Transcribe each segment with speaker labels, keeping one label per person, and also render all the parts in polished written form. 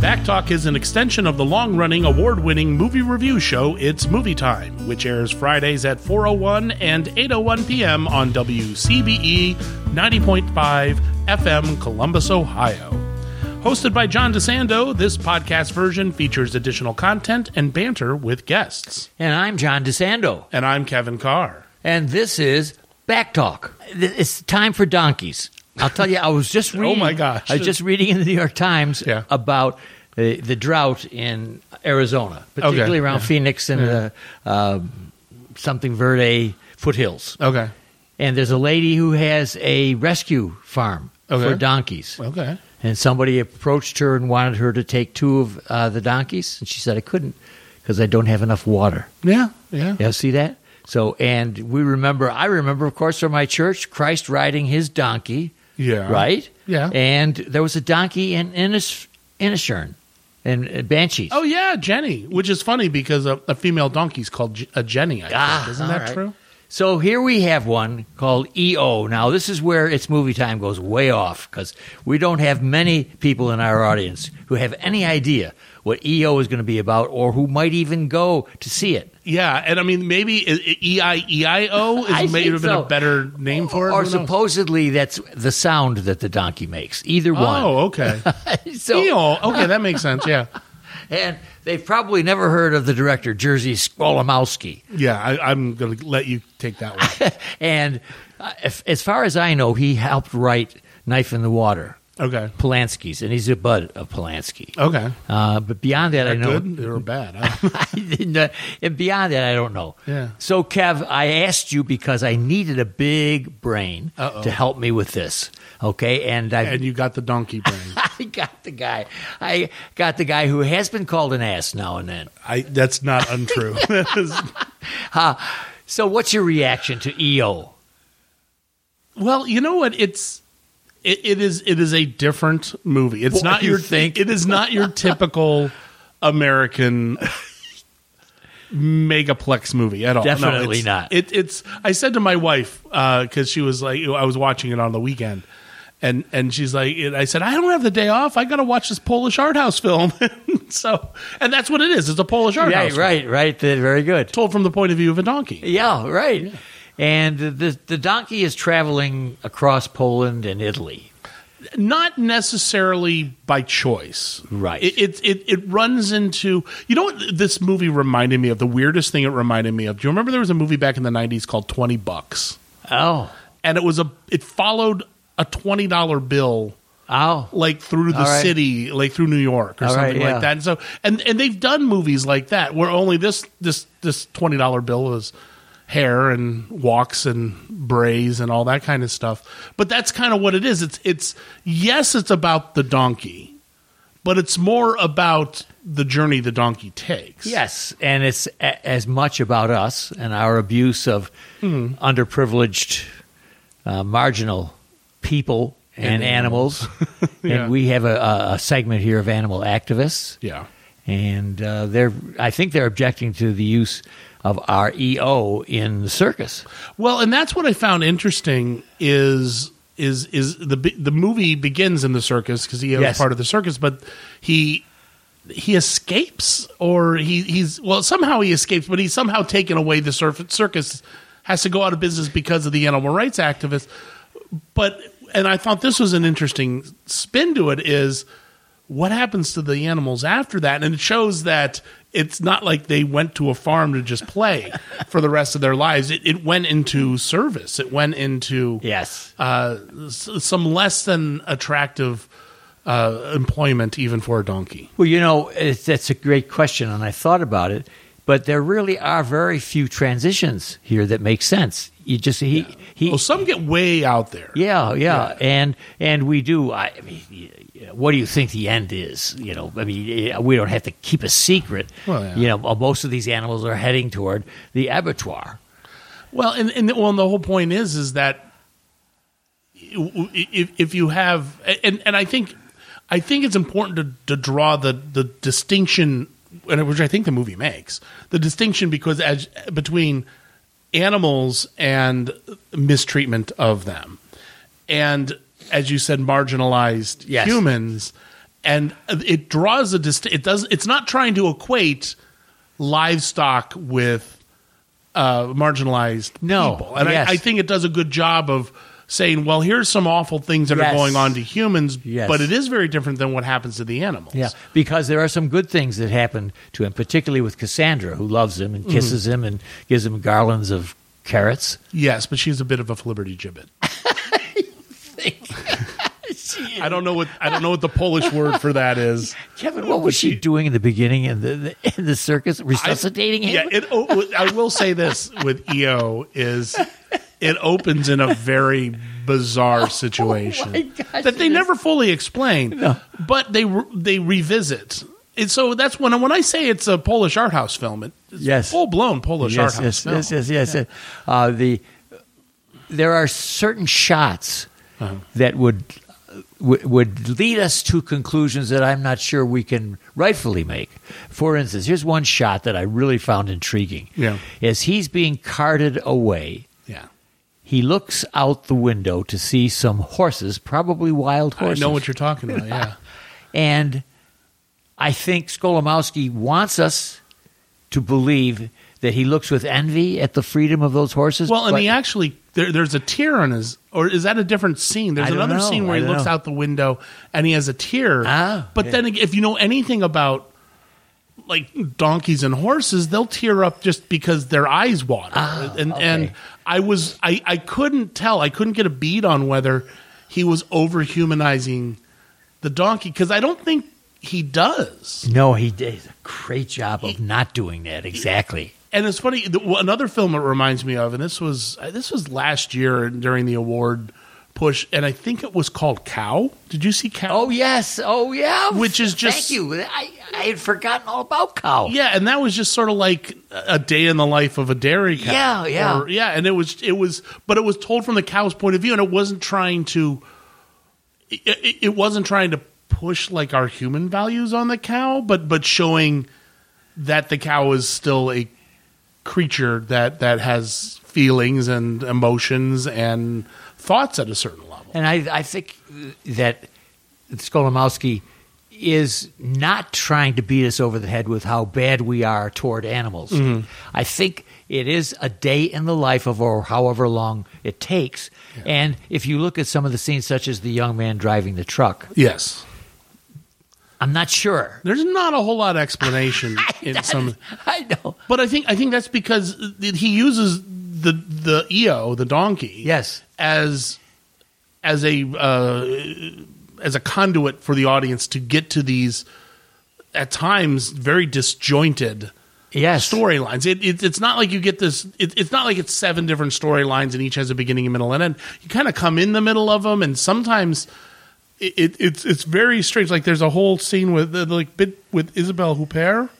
Speaker 1: Backtalk is an extension of the long-running, award-winning movie review show It's Movie Time, which airs Fridays at 4:01 and 8:01 p.m. on WCBE 90.5 FM, Columbus, Ohio. Hosted by John DeSando, this podcast version features additional content and banter with guests.
Speaker 2: And I'm John DeSando.
Speaker 1: And I'm Kevin Carr.
Speaker 2: And this is Backtalk. It's time for donkeys. I'll tell you, I was just reading.
Speaker 1: Oh my gosh!
Speaker 2: I was just reading in the New York Times
Speaker 1: about
Speaker 2: the drought in Arizona, particularly around Phoenix and the something Verde foothills.
Speaker 1: Okay.
Speaker 2: And there's a lady who has a rescue farm for donkeys.
Speaker 1: Okay.
Speaker 2: And somebody approached her and wanted her to take two of the donkeys, and she said, "I couldn't because I don't have enough water."
Speaker 1: Yeah.
Speaker 2: Yeah, see that? So, and I remember, of course, from my church, Christ riding his donkey.
Speaker 1: Yeah.
Speaker 2: Right?
Speaker 1: Yeah.
Speaker 2: And there was a donkey in Inisherin and Banshees.
Speaker 1: Oh, yeah, Jenny, which is funny because a female donkey is called a Jenny, I think. Isn't that true?
Speaker 2: So here we have one called EO. Now, this is where It's Movie Time goes way off because we don't have many people in our audience who have any idea what EO is going to be about or who might even go to see it.
Speaker 1: Yeah, and I mean, maybe E-I-E-I-O may have been a better name for it.
Speaker 2: Or supposedly that's the sound that the donkey makes. Either one.
Speaker 1: Oh, okay. EO. Okay, that makes sense, yeah.
Speaker 2: And they've probably never heard of the director, Jerzy Skolimowski.
Speaker 1: Yeah, I'm going to let you take that one.
Speaker 2: And as far as I know, he helped write Knife in the Water.
Speaker 1: Okay.
Speaker 2: Polanski's, and he's a bud of Polanski.
Speaker 1: Okay.
Speaker 2: But beyond that, I know.
Speaker 1: Good or bad?
Speaker 2: And beyond that, I don't know.
Speaker 1: Yeah.
Speaker 2: So, Kev, I asked you because I needed a big brain to help me with this. Okay, and
Speaker 1: you got the donkey brain.
Speaker 2: I got the guy who has been called an ass now and then.
Speaker 1: That's not untrue.
Speaker 2: So, what's your reaction to EO?
Speaker 1: Well, you know what? It is a different movie. It's not your think. It is not your typical American megaplex movie at all.
Speaker 2: Definitely not.
Speaker 1: It's. I said to my wife because she was like, I was watching it on the weekend, and she's like, I said, I don't have the day off. I got to watch this Polish art house film. And that's what it is. It's a Polish art house.
Speaker 2: Right. Very good.
Speaker 1: Told from the point of view of a donkey.
Speaker 2: Yeah, right. Yeah. And the donkey is traveling across Poland and Italy.
Speaker 1: Not necessarily by choice.
Speaker 2: Right.
Speaker 1: It runs into... You know what this movie reminded me of? The weirdest thing it reminded me of. Do you remember there was a movie back in the 90s called $20?
Speaker 2: Oh.
Speaker 1: And it followed a $20 bill...
Speaker 2: Oh,
Speaker 1: like through the city, like through New York or something like that. And so, and they've done movies like that where only this $20 bill is hair and walks and brays and all that kind of stuff. But that's kind of what it is. It's about the donkey, but it's more about the journey the donkey takes.
Speaker 2: Yes, and it's as much about us and our abuse of underprivileged, marginal people and animals.
Speaker 1: Yeah.
Speaker 2: And we have a segment here of animal activists.
Speaker 1: Yeah.
Speaker 2: And I think they're objecting to the use of our EO in the circus.
Speaker 1: Well, and that's what I found interesting is the movie begins in the circus because he is part of the circus, but he escapes, or somehow he escapes, but he's somehow taken away. The circus has to go out of business because of the animal rights activists. And I thought this was an interesting spin to it, is what happens to the animals after that? And it shows that it's not like they went to a farm to just play for the rest of their lives. It went into service. It went into some less than attractive employment even for a donkey.
Speaker 2: Well, that's a great question, and I thought about it. But there really are very few transitions here that make sense. You just
Speaker 1: some get way out there.
Speaker 2: Yeah. And we do. I mean, what do you think the end is? We don't have to keep a secret.
Speaker 1: Well, yeah.
Speaker 2: Most of these animals are heading toward the abattoir.
Speaker 1: Well, and the whole point is that if you have, and I think it's important to draw the distinction, which I think the movie makes, the distinction between animals and mistreatment of them, and as you said, marginalized humans, and it draws it's not trying to equate livestock with marginalized people. And I think it does a good job of saying, well, here's some awful things that are going on to humans, but it is very different than what happens to the animals.
Speaker 2: Yeah, because there are some good things that happen to him, particularly with Cassandra, who loves him and kisses him and gives him garlands of carrots.
Speaker 1: Yes, but she's a bit of a flibbertigibbet. I don't know what the Polish word for that is.
Speaker 2: Kevin, what was she doing in the beginning in the circus? Resuscitating him?
Speaker 1: Yeah, I will say this with EO is it opens in a very bizarre situation that they never fully explain, but they revisit. And so that's when I say it's a Polish art house film. It's full blown Polish art house film.
Speaker 2: Yes. There are certain shots that would lead us to conclusions that I'm not sure we can rightfully make. For instance, here's one shot that I really found intriguing.
Speaker 1: Yeah.
Speaker 2: As he's being carted away, he looks out the window to see some horses, probably wild horses.
Speaker 1: I know what you're talking about, yeah.
Speaker 2: And I think Skolimowski wants us to believe that he looks with envy at the freedom of those horses.
Speaker 1: Well, and he actually, there's a tear on his, or is that a different scene? There's another scene where he looks out the window and he has a tear. But then if you know anything about like donkeys and horses, they'll tear up just because their eyes water. And I couldn't tell. I couldn't get a bead on whether he was over-humanizing the donkey, because I don't think he does.
Speaker 2: No, he did a great job of not doing that. Exactly.
Speaker 1: And it's funny. Another film it reminds me of, and this was last year during the award push, and I think it was called Cow. Did you see Cow?
Speaker 2: Oh yes. Oh yeah.
Speaker 1: Which is just
Speaker 2: thank you. I had forgotten all about Cow.
Speaker 1: Yeah, and that was just sort of like a day in the life of a dairy cow.
Speaker 2: Yeah.
Speaker 1: And it was, but it was told from the cow's point of view, and it wasn't trying to. It wasn't trying to push like our human values on the cow, but showing that the cow is still a creature that has feelings and emotions and thoughts at a certain level.
Speaker 2: And I think that Skolimowski is not trying to beat us over the head with how bad we are toward animals. Mm-hmm. I think it is a day in the life of, or however long it takes. Yeah. And if you look at some of the scenes, such as the young man driving the truck.
Speaker 1: Yes.
Speaker 2: I'm not sure.
Speaker 1: There's not a whole lot of explanation in some.
Speaker 2: I know,
Speaker 1: but I think that's because he uses the EO, the donkey,
Speaker 2: yes,
Speaker 1: as a conduit for the audience to get to these at times very disjointed storylines. It's not like you get this. It's not like it's 7 different storylines and each has a beginning, a middle, and end. You kind of come in the middle of them, and sometimes. It's very strange. Like there's a whole scene with Isabelle Huppert,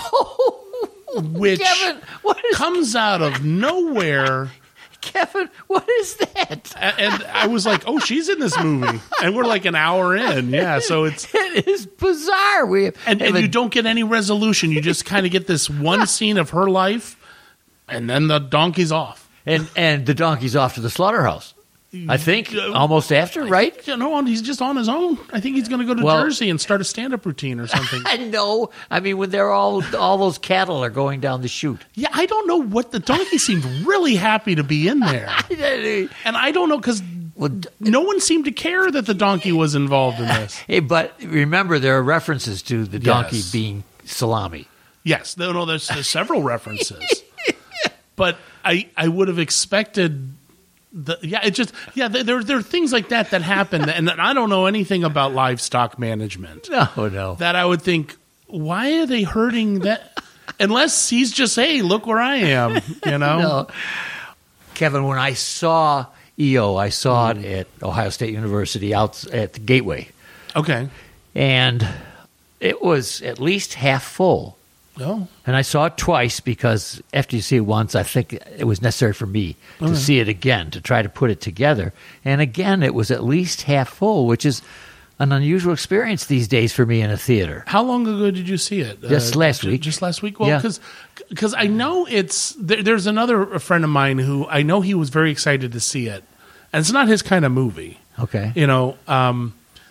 Speaker 1: which
Speaker 2: Kevin,
Speaker 1: comes out of nowhere.
Speaker 2: Kevin, what is that?
Speaker 1: And I was like, oh, she's in this movie, and we're like an hour in. Yeah, so it
Speaker 2: is bizarre.
Speaker 1: And you don't get any resolution. You just kind of get this one scene of her life, and then the donkey's off,
Speaker 2: and the donkey's off to the slaughterhouse. I think almost after, right?
Speaker 1: No, he's just on his own. I think he's going to go to Jersey and start a stand-up routine or something.
Speaker 2: I know. I mean, when they're all those cattle are going down the chute.
Speaker 1: Yeah, I don't know what the donkey seemed really happy to be in there, and I don't know because no one seemed to care that the donkey was involved in this.
Speaker 2: Hey, but remember, there are references to the donkey being salami.
Speaker 1: Yes, there's several references, but I would have expected. There are things like that happen, and I don't know anything about livestock management.
Speaker 2: No.
Speaker 1: That I would think, why are they hurting that? Unless he's just, hey, look where I am,
Speaker 2: No. Kevin, when I saw EO, I saw it at Ohio State University out at the Gateway.
Speaker 1: Okay.
Speaker 2: And it was at least half full.
Speaker 1: Oh.
Speaker 2: And I saw it twice because after you see it once, I think it was necessary for me to see it again, to try to put it together. And again, it was at least half full, which is an unusual experience these days for me in a theater.
Speaker 1: How long ago did you see it?
Speaker 2: Just last week.
Speaker 1: Just last week? Well, because I know there's another friend of mine who I know he was very excited to see it. And it's not his kind of movie.
Speaker 2: Okay.
Speaker 1: But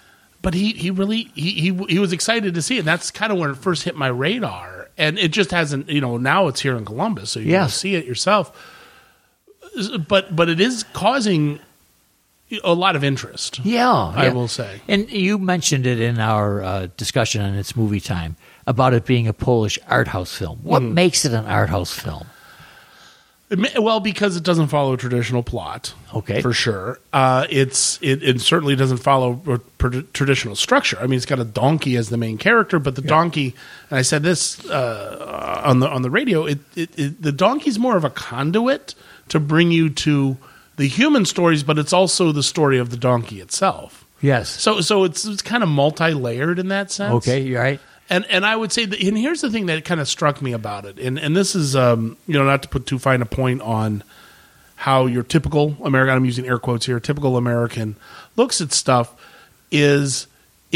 Speaker 1: but he really was excited to see it. And that's kind of when it first hit my radar, and it just hasn't. Now it's here in Columbus, so you can see it yourself. But it is causing a lot of interest.
Speaker 2: Yeah,
Speaker 1: I will say.
Speaker 2: And you mentioned it in our discussion on It's Movie Time about it being a Polish art house film. What makes it an art house film?
Speaker 1: Well, because it doesn't follow a traditional plot, for sure. It certainly doesn't follow a traditional structure. I mean, it's got a donkey as the main character, but the donkey, and I said this on the radio, the donkey's more of a conduit to bring you to the human stories, but it's also the story of the donkey itself.
Speaker 2: Yes.
Speaker 1: So it's kind of multi-layered in that sense.
Speaker 2: Okay, you're right.
Speaker 1: And I would say that, and here's the thing that kind of struck me about it, and this is not to put too fine a point on how your typical American, I'm using air quotes here, typical American looks at stuff, is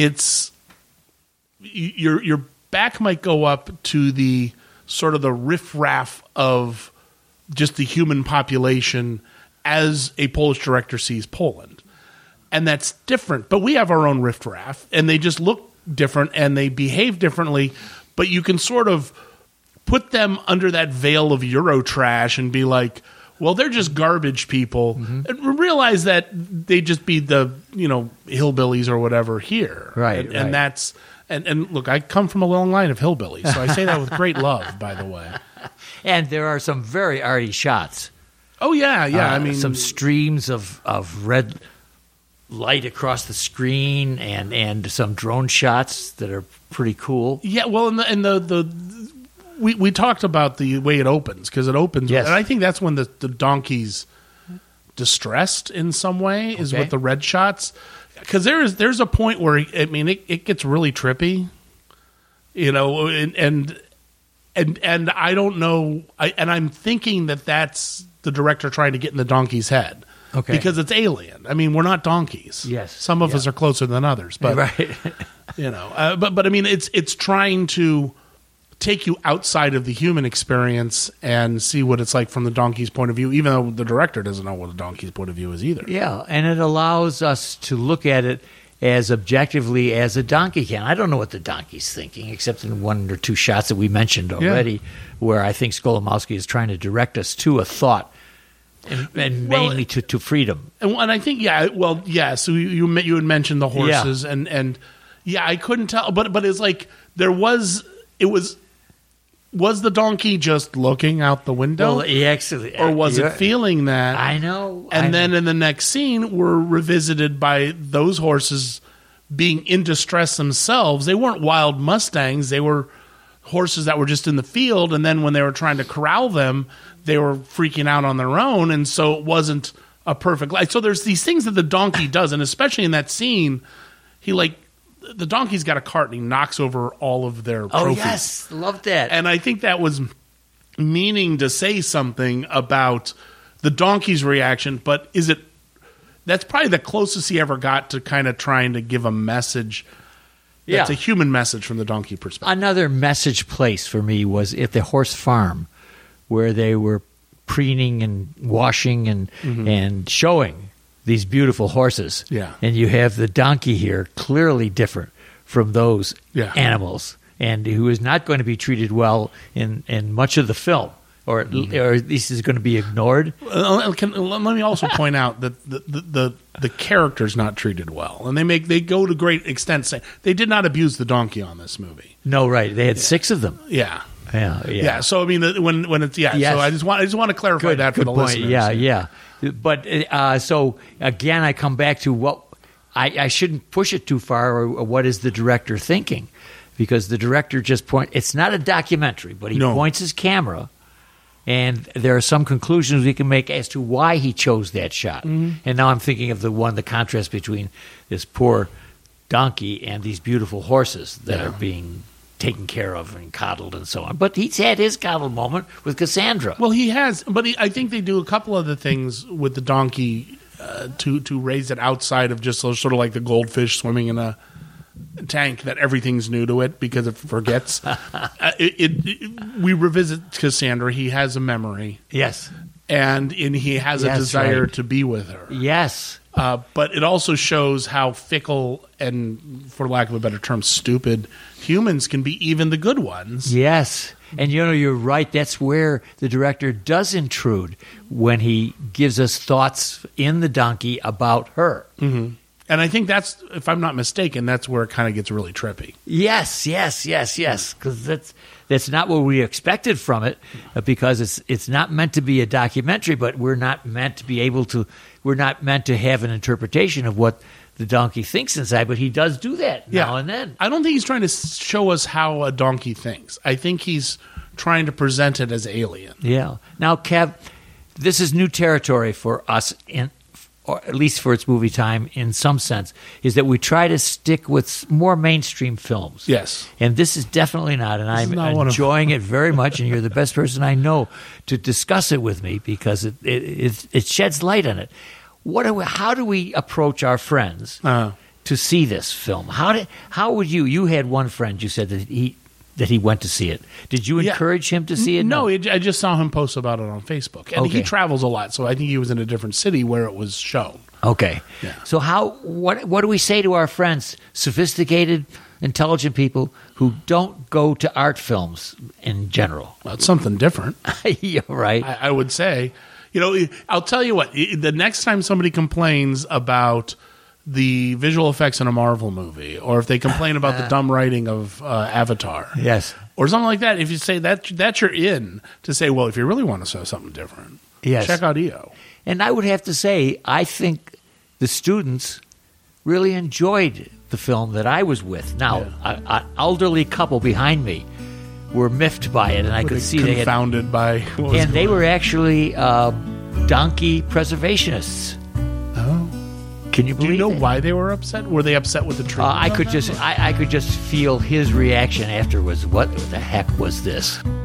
Speaker 1: your back might go up to the sort of the riffraff of just the human population as a Polish director sees Poland, and that's different. But we have our own riffraff, and they just look different and they behave differently, but you can sort of put them under that veil of Eurotrash and be like, well, they're just garbage people, and realize that they just be the hillbillies or whatever here,
Speaker 2: right?
Speaker 1: And that's and look, I come from a long line of hillbillies, so I say that with great love, by the way.
Speaker 2: And there are some very arty shots.
Speaker 1: Oh yeah. I mean,
Speaker 2: some streams of red light across the screen and some drone shots that are pretty cool.
Speaker 1: Yeah, well, we talked about the way it opens, because it opens, and I think that's when the donkey's distressed in some way is with the red shots, because there's a point where it gets really trippy, and I don't know, and I'm thinking that's the director trying to get in the donkey's head. Okay. Because it's alien. I mean, we're not donkeys.
Speaker 2: Yes.
Speaker 1: Some of us are closer than others, but
Speaker 2: right.
Speaker 1: But I mean, it's trying to take you outside of the human experience and see what it's like from the donkey's point of view, even though the director doesn't know what the donkey's point of view is either.
Speaker 2: Yeah, and it allows us to look at it as objectively as a donkey can. I don't know what the donkey's thinking, except in one or two shots that we mentioned already, where I think Skolimowski is trying to direct us to a thought. And mainly to freedom, and I
Speaker 1: think So you had mentioned the horses, and I couldn't tell, but it's like was the donkey just looking out the window?
Speaker 2: Well,
Speaker 1: or was it feeling that?
Speaker 2: I know.
Speaker 1: And then in the next scene, we're revisited by those horses being in distress themselves. They weren't wild Mustangs; they were horses that were just in the field, and then when they were trying to corral them, they were freaking out on their own, and so it wasn't a perfect life. So there's these things that the donkey does, and especially in that scene, the donkey's got a cart and he knocks over all of their trophies.
Speaker 2: Oh, yes. Love that.
Speaker 1: And I think that was meaning to say something about the donkey's reaction, but that's probably the closest he ever got to kind of trying to give a message. That's a human message from the donkey perspective.
Speaker 2: Another message place for me was at the horse farm, where they were preening and washing and showing these beautiful horses.
Speaker 1: Yeah.
Speaker 2: And you have the donkey here, clearly different from those animals, and who is not going to be treated well in much of the film, or at least is going to be ignored.
Speaker 1: Let me also point out that the character's not treated well, and they go to great extent saying they did not abuse the donkey on this movie.
Speaker 2: No, right? They had 6 of them.
Speaker 1: Yeah.
Speaker 2: Yeah.
Speaker 1: So I mean, when it's yes. So I just want to clarify that for the
Speaker 2: point.
Speaker 1: listeners.
Speaker 2: Yeah. But so again, I come back to what I shouldn't push it too far. Or what is the director thinking? Because the director just it's not a documentary, but he points his camera, and there are some conclusions we can make as to why he chose that shot. Mm-hmm. And now I'm thinking of the contrast between this poor donkey and these beautiful horses that are being taken care of and coddled and so on. But he's had his coddled moment with Cassandra.
Speaker 1: Well, he has, but I think they do a couple other things with the donkey to raise it outside of just sort of like the goldfish swimming in a tank, that everything's new to it because it forgets. We revisit Cassandra. He has a memory.
Speaker 2: Yes.
Speaker 1: And he has a desire to be with her.
Speaker 2: Yes.
Speaker 1: But it also shows how fickle and, for lack of a better term, stupid humans can be, even the good ones.
Speaker 2: Yes. And, you're right. That's where the director does intrude when he gives us thoughts in the donkey about her.
Speaker 1: Mm-hmm. And I think that's, if I'm not mistaken, that's where it kind of gets really trippy.
Speaker 2: Yes. Because that's not what we expected from it, because it's not meant to be a documentary, but we're not meant to have an interpretation of what the donkey thinks inside, but he does do that now and then.
Speaker 1: I don't think he's trying to show us how a donkey thinks. I think he's trying to present it as alien.
Speaker 2: Yeah. Now, Kev, this is new territory for us, or at least for its movie time in some sense, is that we try to stick with more mainstream films.
Speaker 1: Yes.
Speaker 2: And this is definitely not, and I'm enjoying it very much, and you're the best person I know to discuss it with me, because it sheds light on it. How do we approach our friends to see this film? How would you had one friend, you said that he went to see it. Did you encourage him to see it?
Speaker 1: No, I just saw him post about it on Facebook. And he travels a lot, so I think he was in a different city where it was shown.
Speaker 2: Okay.
Speaker 1: Yeah.
Speaker 2: So what do we say to our friends, sophisticated, intelligent people who don't go to art films in general?
Speaker 1: Well, it's something different.
Speaker 2: Yeah, right.
Speaker 1: I would say. I'll tell you what, the next time somebody complains about the visual effects in a Marvel movie, or if they complain about the dumb writing of Avatar,
Speaker 2: yes,
Speaker 1: or something like that, if you say that you're in to say, well, if you really want to show something different, check out EO.
Speaker 2: And I would have to say, I think the students really enjoyed the film that I was with. Now, an elderly couple behind me were miffed by it, and I could see they had
Speaker 1: confounded by.
Speaker 2: And they were actually donkey preservationists.
Speaker 1: Oh.
Speaker 2: Can you believe?
Speaker 1: Do you know
Speaker 2: that?
Speaker 1: why they were upset? Were they upset with the treatment?
Speaker 2: I could just feel his reaction afterwards. What the heck was this?